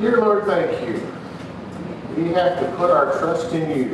Dear Lord, thank you. We have to put our trust in you.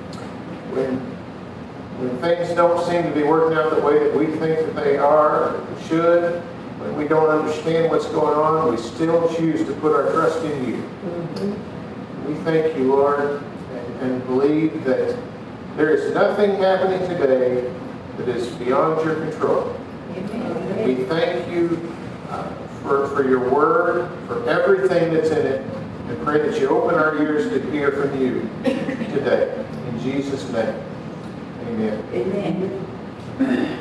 When things don't seem to be working out the way that we think that they are or should, when we don't understand what's going on, we still choose to put our trust in you. We thank you, Lord, and believe that there is nothing happening today that is beyond your control. Amen. We thank you for your word, for everything that's in it, and pray that you open our ears to hear from you today. In Jesus' name, amen. Amen.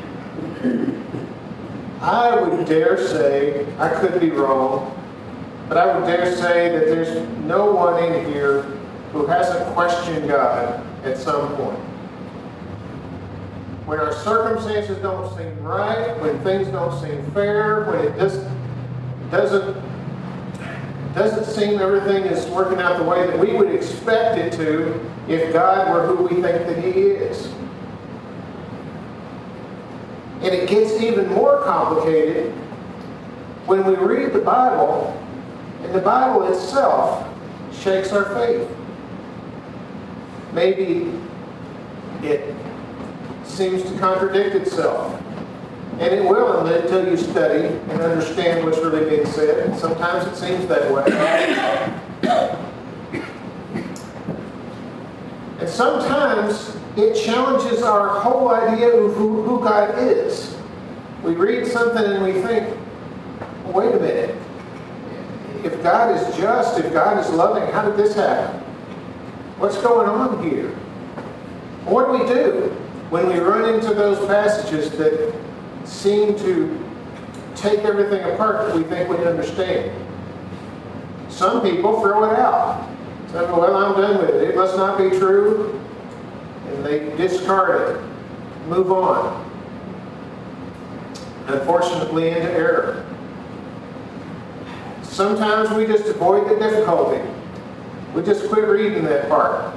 I would dare say, I could be wrong, but I would dare say that there's no one in here who hasn't questioned God at some point. When our circumstances don't seem right, when things don't seem fair, when it just doesn't seem everything is working out the way that we would expect it to if God were who we think that He is. And it gets even more complicated when we read the Bible, and the Bible itself shakes our faith. Maybe it seems to contradict itself. And it will until you study and understand what's really being said. And sometimes it seems that way. And sometimes it challenges our whole idea of who God is. We read something and we think, well, wait a minute. If God is just, if God is loving, how did this happen? What's going on here? What do we do when we run into those passages that seem to take everything apart that we think we understand? Some people throw it out. Say, well, I'm done with it. It must not be true. And they discard it. Move on. Unfortunately, into error. Sometimes we just avoid the difficulty. We just quit reading that part.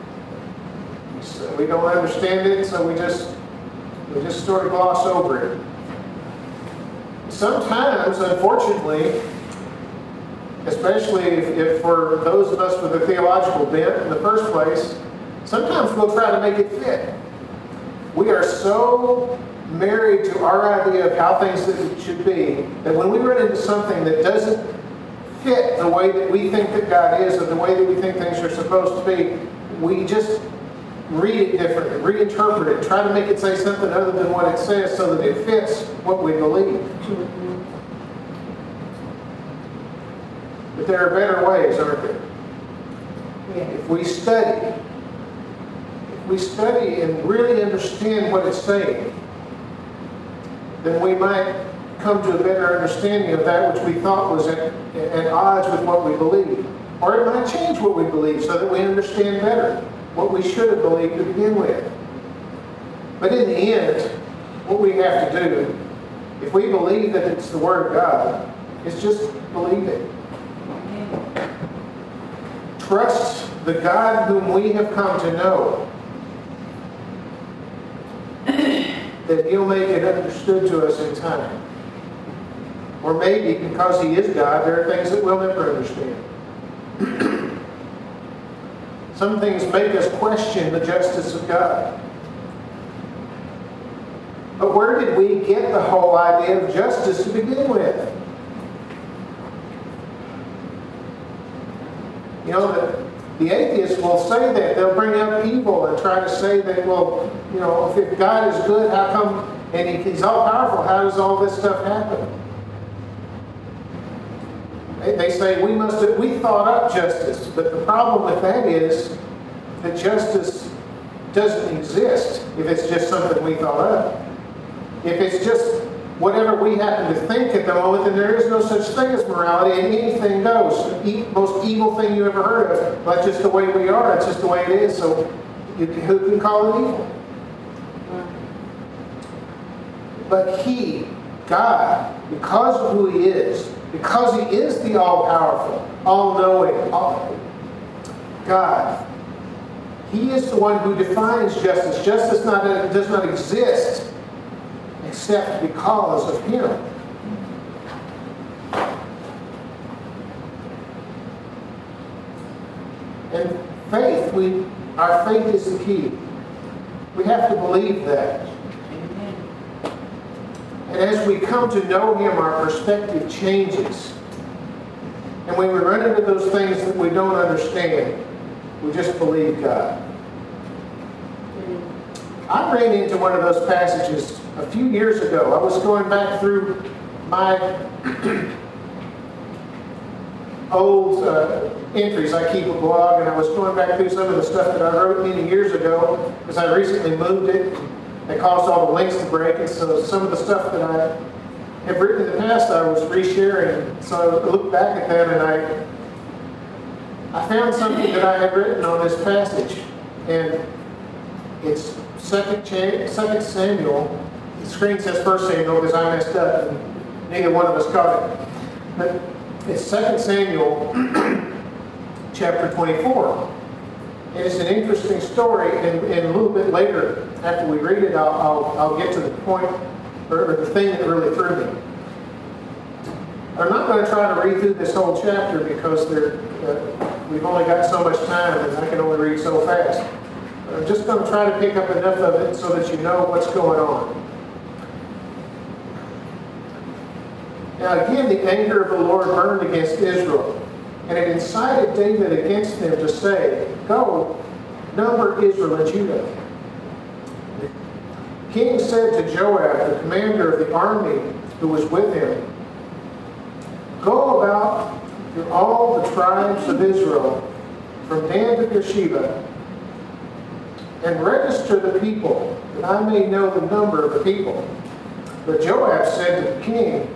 So we don't understand it, so we just sort of gloss over it. Sometimes, unfortunately, especially if for those of us with a theological bent in the first place, sometimes we'll try to make it fit. We are so married to our idea of how things should be that when we run into something that doesn't fit the way that we think that God is or the way that we think things are supposed to be, we just read it differently, reinterpret it, try to make it say something other than what it says so that it fits what we believe. But there are better ways, aren't there? If we study and really understand what it's saying, then we might come to a better understanding of that which we thought was at odds with what we believe. Or it might change what we believe so that we understand better what we should have believed to begin with. But in the end, what we have to do, if we believe that it's the Word of God, is just believe it. Trust the God whom we have come to know, that He'll make it understood to us in time. Or maybe because He is God, there are things that we'll never understand. Some things make us question the justice of God. But where did we get the whole idea of justice to begin with? You know, the atheists will say that. They'll bring up evil and try to say that, well, you know, if God is good, how come, and He's all-powerful, how does all this stuff happen? They say we thought up justice, but the problem with that is that justice doesn't exist if it's just something we thought up. If it's just whatever we happen to think at the moment, then there is no such thing as morality, and anything goes. The most evil thing you ever heard of, but just the way we are, it's just the way it is, so who can call it evil? But He, God, because of who He is, because He is the all-powerful, all-knowing, God, He is the one who defines justice. Justice does not exist except because of Him. And faith, our faith is the key. We have to believe that. And as we come to know Him, our perspective changes. And when we run into those things that we don't understand, we just believe God. I ran into one of those passages a few years ago. I was going back through my old entries. I keep a blog, and I was going back through some of the stuff that I wrote many years ago because I recently moved it. It caused all the links to break, and so some of the stuff that I have written in the past I was resharing. So I looked back at them, and I found something that I had written on this passage, and it's 2 Samuel. The screen says 1 Samuel because I messed up, and neither one of us caught it. But it's 2 Samuel chapter 24. And it's an interesting story, and a little bit later, after we read it, I'll get to the point, or the thing that really threw me. I'm not going to try to read through this whole chapter because we've only got so much time, and I can only read so fast. I'm just going to try to pick up enough of it so that you know what's going on. Now again, the anger of the Lord burned against Israel, and it incited David against them to say, "Go, number Israel and Judah." The king said to Joab, the commander of the army who was with him, "Go about through all the tribes of Israel, from Dan to Beersheba, and register the people, that I may know the number of the people." But Joab said to the king,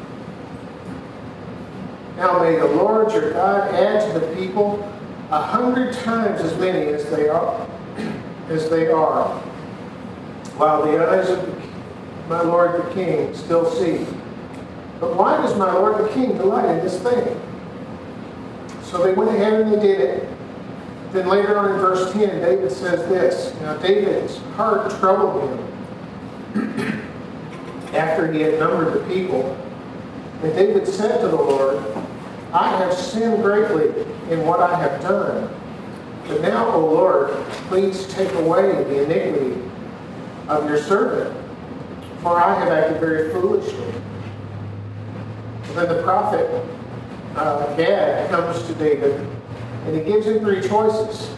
"Now may the Lord your God add to the people 100 times as many as they are, while the eyes of my lord the king still see. But why does my lord the king delight in this thing?" So they went ahead and they did it. Then later on in verse 10, David says this. Now David's heart troubled him after he had numbered the people. And David said to the Lord, "I have sinned greatly in what I have done. But now, O Lord, please take away the iniquity of your servant, for I have acted very foolishly." And then the prophet Gad comes to David, and he gives him 3 choices.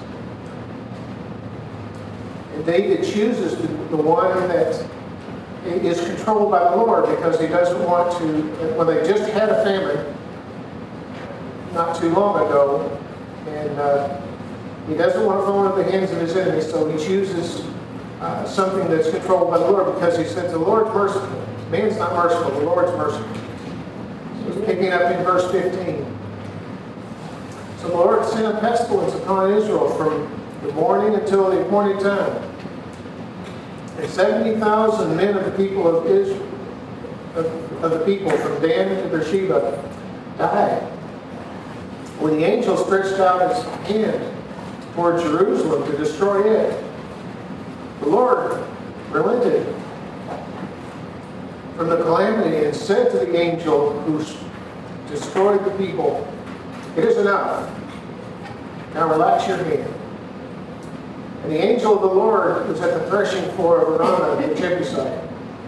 And David chooses the one that is controlled by the Lord, because he doesn't want to, when they just had a famine not too long ago, and he doesn't want to fall into the hands of his enemies, so he chooses something that's controlled by the Lord, because he says the Lord's merciful. Man's not merciful, the Lord's merciful. So he's picking up in verse 15. So the Lord sent a pestilence upon Israel from the morning until the appointed time. And 70,000 men of the people of Israel, of the people from Dan to Beersheba, died. When the angel stretched out his hand toward Jerusalem to destroy it, the Lord relented from the calamity and said to the angel who destroyed the people, "It is enough. Now relax your hand." And the angel of the Lord was at the threshing floor of Araunah the Jebusite.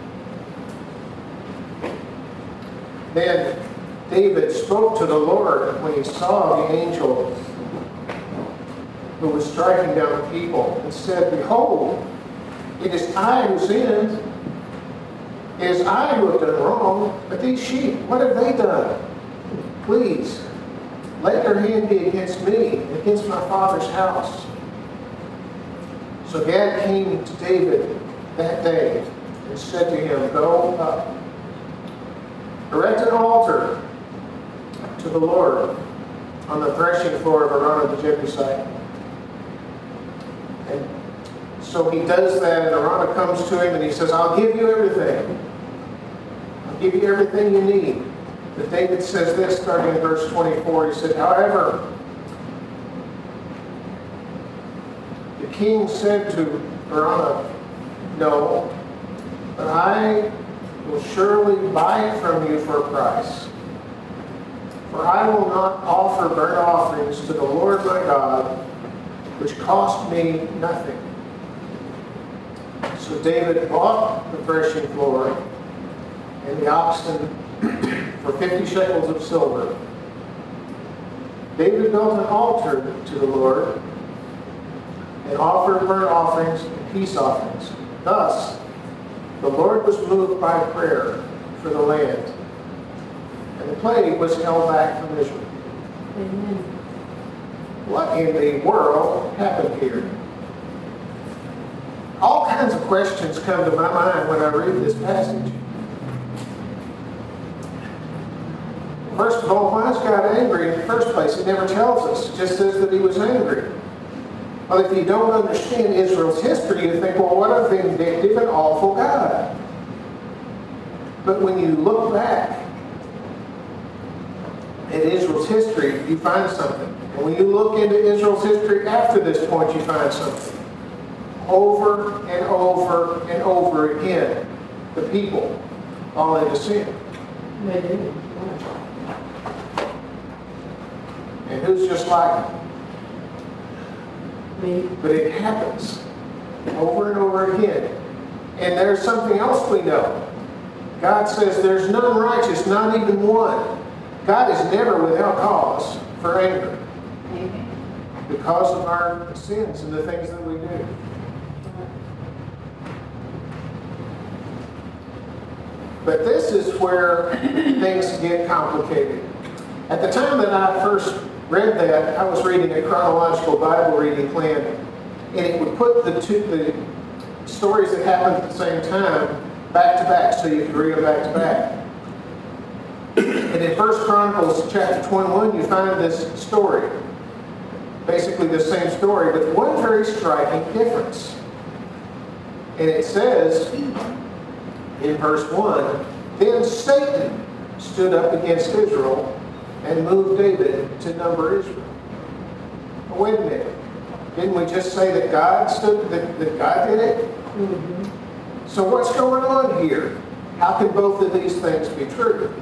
Then David spoke to the Lord when he saw the angel who was striking down the people, and said, "Behold, it is I who sinned. It is I who have done wrong. But these sheep, what have they done? Please, let your hand be against me, against my father's house." So Gad came to David that day and said to him, "Go up, erect an altar to the Lord on the threshing floor of Araunah the Jebusite." And so he does that, and Araunah comes to him and he says, "I'll give you everything. I'll give you everything you need." But David says this, starting in verse 24. He said, "However, the king said to Araunah, 'No, but I will surely buy it from you for a price. For I will not offer burnt offerings to the Lord my God, which cost me nothing. So David bought the threshing floor and the oxen for 50 shekels of silver. David built an altar to the Lord and offered burnt offerings and peace offerings. Thus, the Lord was moved by prayer for the land, and the plague was held back from Israel. Amen. What in the world happened here? All kinds of questions come to my mind when I read this passage. First of all, why is God angry in the first place? He never tells us. It just says that he was angry. Well, if you don't understand Israel's history, you think, well, what a vindictive and awful God. But when you look back at Israel's history, you find something. And when you look into Israel's history after this point, you find something. Over and over and over again, the people fall into sin. They do. And who's just like them? Me. But it happens over and over again. And there's something else we know. God says there's none righteous, not even one. God is never without cause for anger because of our sins and the things that we do. But this is where things get complicated. At the time that I first read that, I was reading a chronological Bible reading plan, and it would put the stories that happened at the same time back to back, so you could read them back to back. And in 1 Chronicles chapter 21, you find this story, basically the same story, but one very striking difference. And it says in verse 1, then Satan stood up against Israel and moved David to number Israel. Well, wait a minute. Didn't we just say that God did it? Mm-hmm. So what's going on here? How can both of these things be true?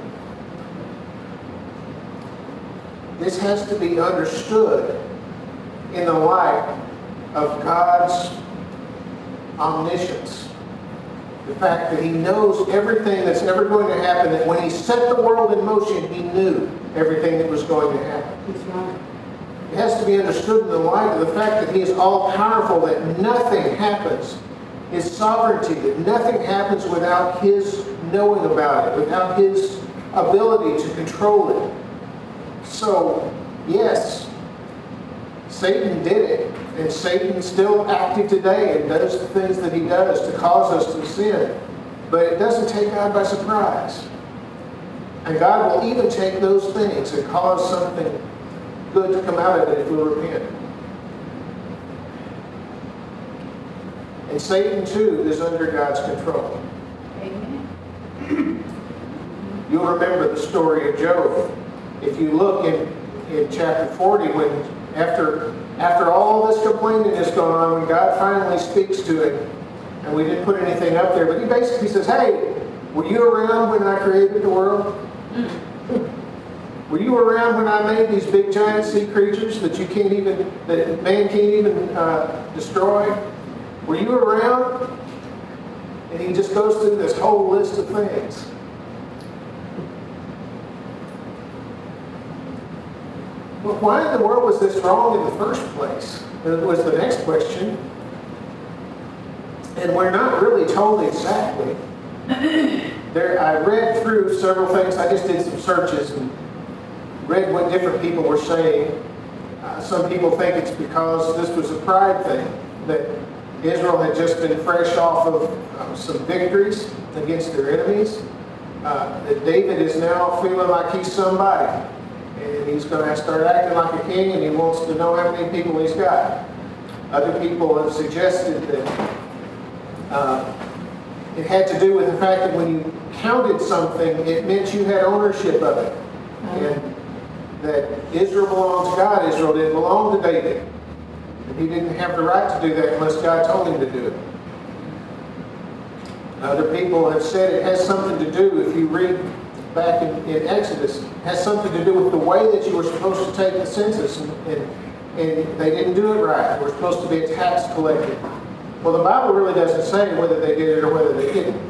This has to be understood in the light of God's omniscience. The fact that he knows everything that's ever going to happen, that when he set the world in motion, he knew everything that was going to happen. That's right. It has to be understood in the light of the fact that he is all-powerful, that nothing happens. His sovereignty, that nothing happens without his knowing about it, without his ability to control it. So, yes, Satan did it, and Satan is still active today and does the things that he does to cause us to sin. But it doesn't take God by surprise. And God will even take those things and cause something good to come out of it if we repent. And Satan, too, is under God's control. Amen. You'll remember the story of Job. If you look in chapter 40, when after all this complaining is going on, when God finally speaks to him, and we didn't put anything up there, but he basically says, hey, were you around when I created the world? Were you around when I made these big giant sea creatures that man can't even destroy? Were you around? And he just goes through this whole list of things. Well, why in the world was this wrong in the first place? Was the next question. And we're not really told exactly. I read through several things. I just did some searches and read what different people were saying. Some people think it's because this was a pride thing, that Israel had just been fresh off of some victories against their enemies. That David is now feeling like he's somebody. And he's going to start acting like a king, and he wants to know how many people he's got. Other people have suggested that it had to do with the fact that when you counted something, it meant you had ownership of it. And that Israel belonged to God. Israel didn't belong to David. And he didn't have the right to do that unless God told him to do it. Other people have said it has something to do, if you read back in Exodus has something to do with the way that you were supposed to take the census, and they didn't do it right. They were supposed to be a tax collector. Well, the Bible really doesn't say whether they did it or whether they didn't.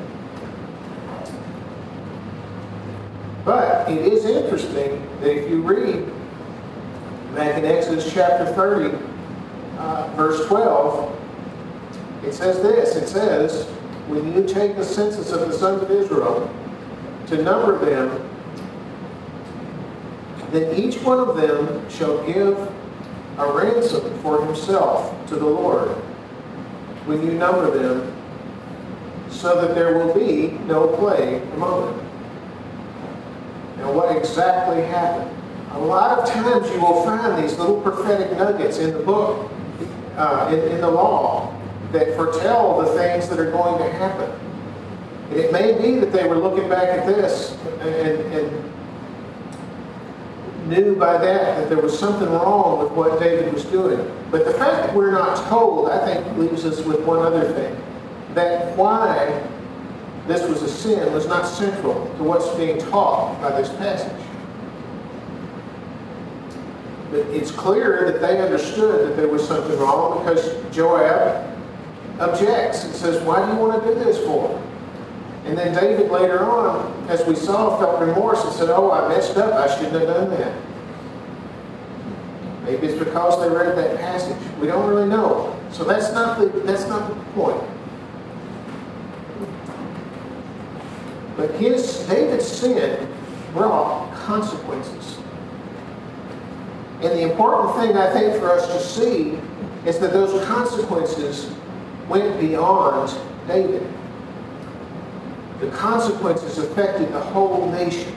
But it is interesting that if you read back in Exodus chapter 30, verse 12, it says this. It says, when you take the census of the sons of Israel to number them, then each one of them shall give a ransom for himself to the Lord when you number them, so that there will be no plague among them. Now, what exactly happened? A lot of times you will find these little prophetic nuggets in the book, in the law, that foretell the things that are going to happen. And it may be that they were looking back at this and knew by that there was something wrong with what David was doing. But the fact that we're not told, I think, leaves us with one other thing. That why this was a sin was not central to what's being taught by this passage. But it's clear that they understood that there was something wrong, because Joab objects and says, why do you want to do this for? And then David later on, as we saw, felt remorse and said, oh, I messed up. I shouldn't have done that. Maybe it's because they read that passage. We don't really know. So that's not the point. But David's sin brought consequences. And the important thing, I think, for us to see is that those consequences went beyond David. The consequences affected the whole nation.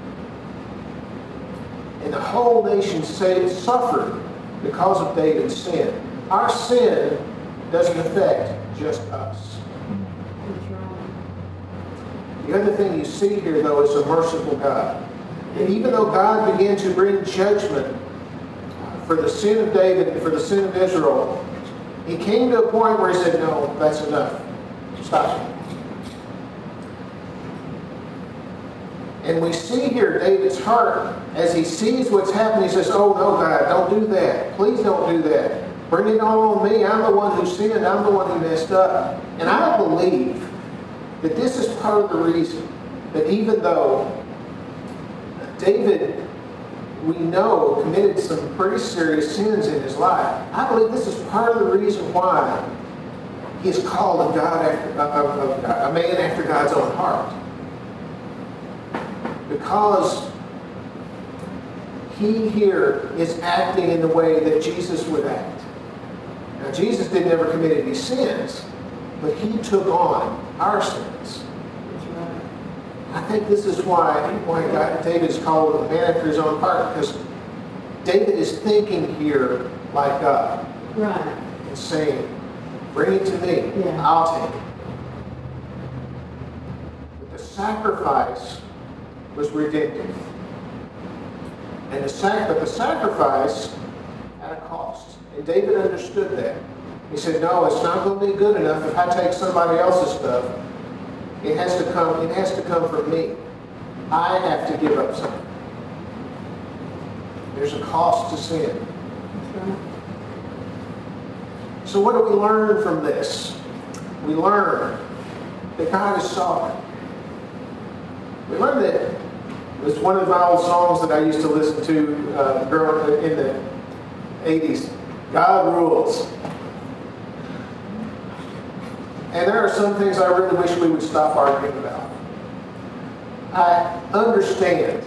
And the whole nation suffered because of David's sin. Our sin doesn't affect just us. The other thing you see here, though, is a merciful God. And even though God began to bring judgment for the sin of David and for the sin of Israel, he came to a point where he said, no, that's enough. Stop it. And we see here David's heart as he sees what's happening. He says, oh, no, God, don't do that. Please don't do that. Bring it all on me. I'm the one who sinned. I'm the one who messed up. And I believe that this is part of the reason that even though David, we know, committed some pretty serious sins in his life, I believe this is part of the reason why he is called a man after God's own heart. Because he here is acting in the way that Jesus would act. Now, Jesus didn't ever commit any sins, but he took on our sins. I think this is why David is called a man after his own heart, because David is thinking here like God. Right. And saying, bring it to me. Yeah. I'll take it. But the sacrifice was redemptive. And the sacrifice had a cost. And David understood that. He said, no, it's not going to be good enough if I take somebody else's stuff. It has to come from me. I have to give up something. There's a cost to sin. That's right. So what do we learn from this? We learn that God is sovereign. We learn that it was one of my old songs that I used to listen to growing up in the 80s. God rules. And there are some things I really wish we would stop arguing about. I understand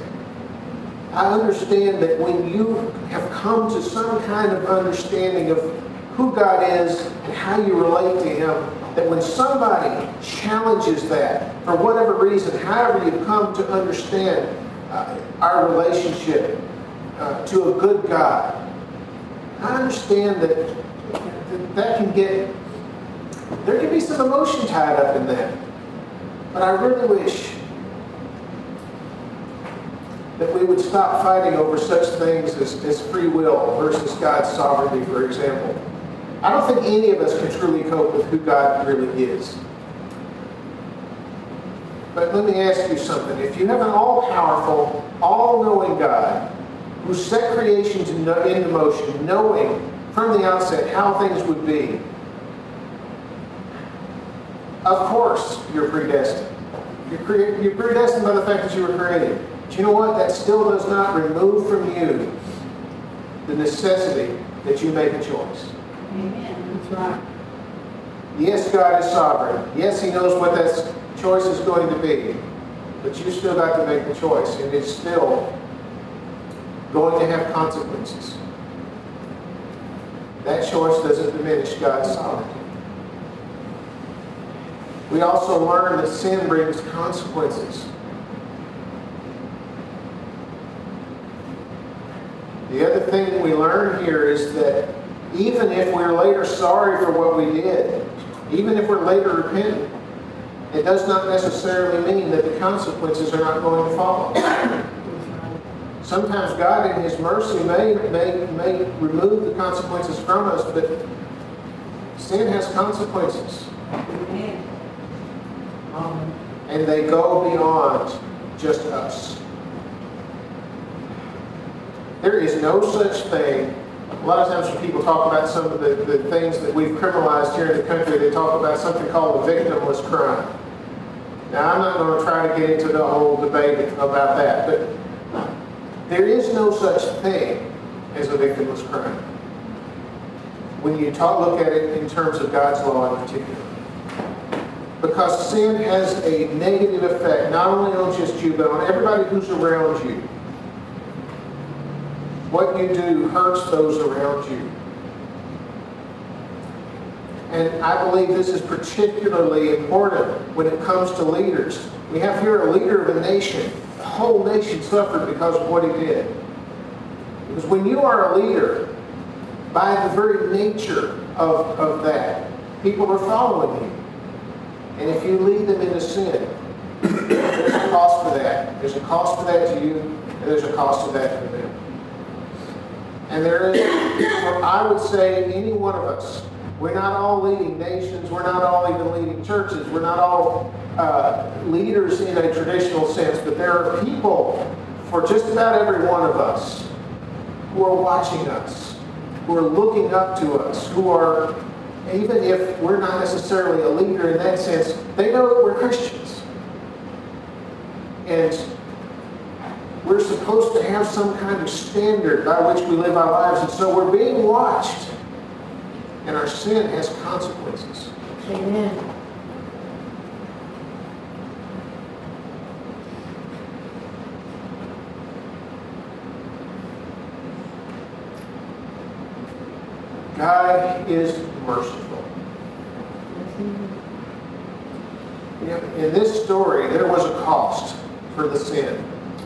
that when you have come to some kind of understanding of who God is and how you relate to Him, that when somebody challenges that, for whatever reason, however you've come to understand our relationship to a good God, I understand that can get, there can be some emotion tied up in that. But I really wish that we would stop fighting over such things as free will versus God's sovereignty, for example. I don't think any of us can truly cope with who God really is. But But let me ask you something. If you have an all-powerful, all-knowing God who set creation into motion, knowing from the outset how things would be, of course you're predestined. You're predestined by the fact that you were created. But you know what? That still does not remove from you the necessity that you make a choice. Amen. That's right. Yes, God is sovereign. Yes, He knows what that choice is going to be. But you still got to make the choice. And it's still going to have consequences. That choice doesn't diminish God's sovereignty. We also learn that sin brings consequences. The other thing that we learn here is that even if we're later sorry for what we did, even if we're later repentant, it does not necessarily mean that the consequences are not going to follow. Sometimes God in His mercy may remove the consequences from us, but sin has consequences. Amen. And they go beyond just us. There is no such thing. A lot of times when people talk about some of the things that we've criminalized here in the country, they talk about something called a victimless crime. Now, I'm not going to try to get into the whole debate about that, but there is no such thing as a victimless crime when you look at it in terms of God's law in particular. Because sin has a negative effect, not only on just you, but on everybody who's around you. What you do hurts those around you. And I believe this is particularly important when it comes to leaders. We have here a leader of a nation. The whole nation suffered because of what he did. Because when you are a leader, by the very nature of that, people are following you. And if you lead them into sin, there's a cost for that. There's a cost for that to you, and there's a cost to that for them. And there is, I would say, any one of us, we're not all leading nations, we're not all even leading churches, we're not all leaders in a traditional sense, but there are people, for just about every one of us, who are watching us, who are looking up to us, who are, even if we're not necessarily a leader in that sense, they know that we're Christians. And we're supposed to have some kind of standard by which we live our lives. And so we're being watched. And our sin has consequences. Amen. God is merciful. In this story, there was a cost for the sin.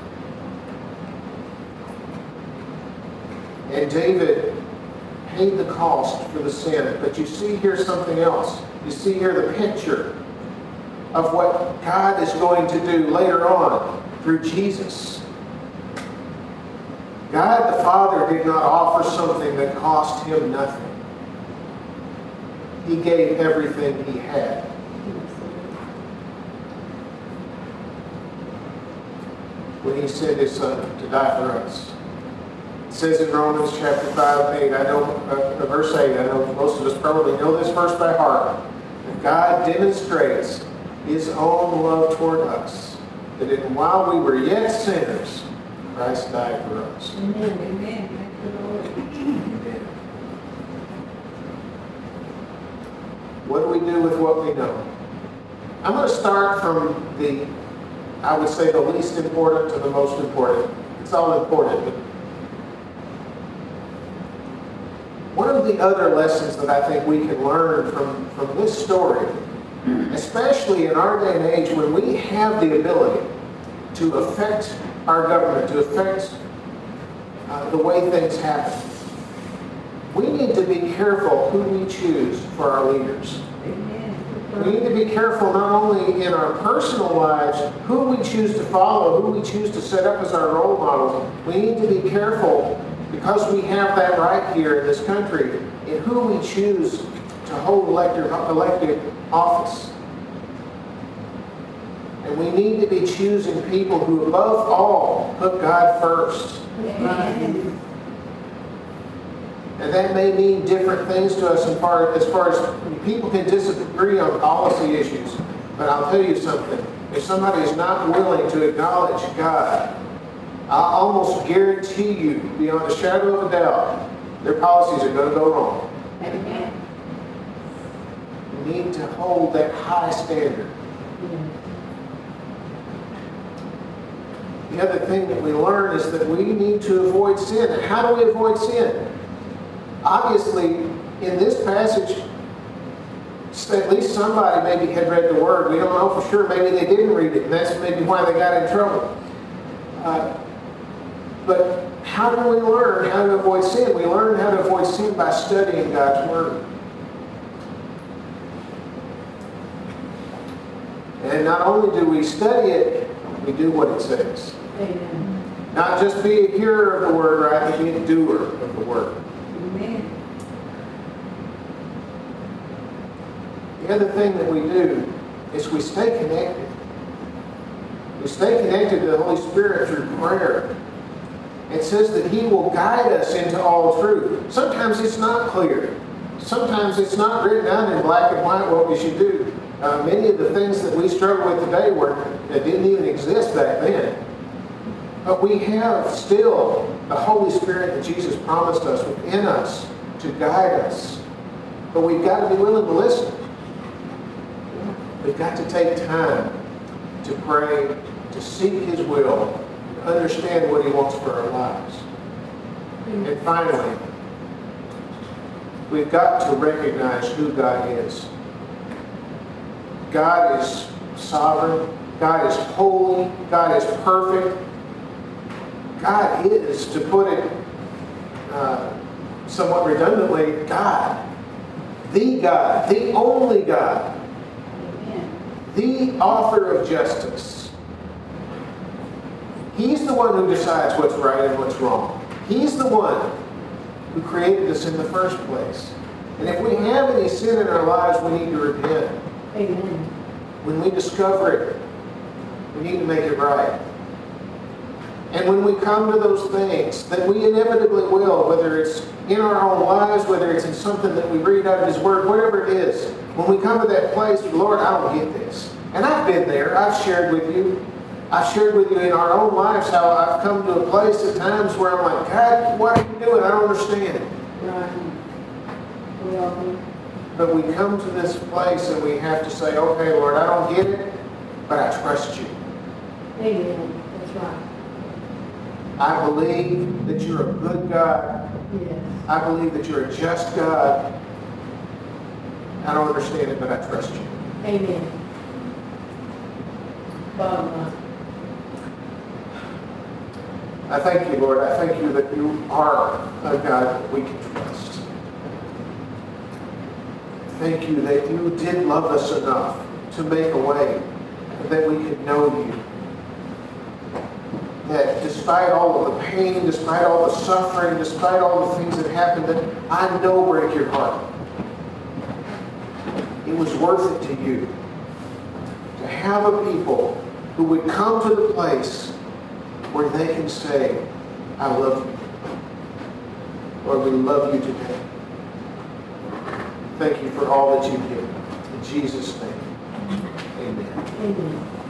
And David paid the cost for the sin. But you see here something else. You see here the picture of what God is going to do later on through Jesus. God the Father did not offer something that cost Him nothing. He gave everything He had. When He sent His Son to die for us. It says in Romans chapter 5, 8, verse 8, I know most of us probably know this verse by heart. That God demonstrates His own love toward us. That while we were yet sinners, Christ died for us. Amen. Amen. Thank you, Lord. Amen. What do we do with what we know? I'm going to start from I would say the least important to the most important. It's all important. But one of the other lessons that I think we can learn from this story, especially in our day and age when we have the ability to affect our government, to affect the way things happen, we need to be careful who we choose for our leaders. We need to be careful not only in our personal lives, who we choose to follow, who we choose to set up as our role models. We need to be careful, because we have that right here in this country, in who we choose to hold elected office. And we need to be choosing people who, above all, put God first. Amen. And that may mean different things to us as far as people can disagree on policy issues. But I'll tell you something. If somebody is not willing to acknowledge God, I almost guarantee you, beyond a shadow of a doubt, their policies are going to go wrong. Amen. We need to hold that high standard. The other thing that we learn is that we need to avoid sin. And how do we avoid sin? Obviously, in this passage, at least somebody maybe had read the Word. We don't know for sure. Maybe they didn't read it, and that's maybe why they got in trouble. But how do we learn how to avoid sin? We learn how to avoid sin by studying God's Word. And not only do we study it, we do what it says. Amen. Not just be a hearer of the Word, right, but be a doer of the Word. Amen. The other thing that we do is we stay connected. We stay connected to the Holy Spirit through prayer. It says that He will guide us into all truth. Sometimes it's not clear. Sometimes it's not written down in black and white what we should do. Many of the things that we struggle with today that didn't even exist back then. But we have still the Holy Spirit that Jesus promised us within us to guide us. But we've got to be willing to listen. We've got to take time to pray, to seek His will, to understand what He wants for our lives. And finally, we've got to recognize who God is. God is sovereign. God is holy. God is perfect. God is, to put it somewhat redundantly, God. The only God. The author of justice. He's the one who decides what's right and what's wrong. He's the one who created us in the first place. And if we have any sin in our lives, we need to repent. Amen. When we discover it, we need to make it right. And when we come to those things that we inevitably will, whether it's in our own lives, whether it's in something that we read out of His Word, whatever it is, when we come to that place, Lord, I don't get this. And I've been there. I've shared with you. I've shared with you in our own lives how I've come to a place at times where I'm like, God, what are you doing? I don't understand. Right. We all do. But we come to this place and we have to say, okay, Lord, I don't get it, but I trust you. Amen. That's right. I believe that you're a good God. Yes. I believe that you're a just God. I don't understand it, but I trust you. Amen. Bottom line. I thank you, Lord. I thank you that you are a God that we can trust. Thank you that you did love us enough to make a way that we could know you. That despite all of the pain, despite all the suffering, despite all the things that happened that I know break your heart, it was worth it to you to have a people who would come to the place where they can say, I love you. Lord, we love you today. Thank you for all that you did. In Jesus' name, amen. Amen.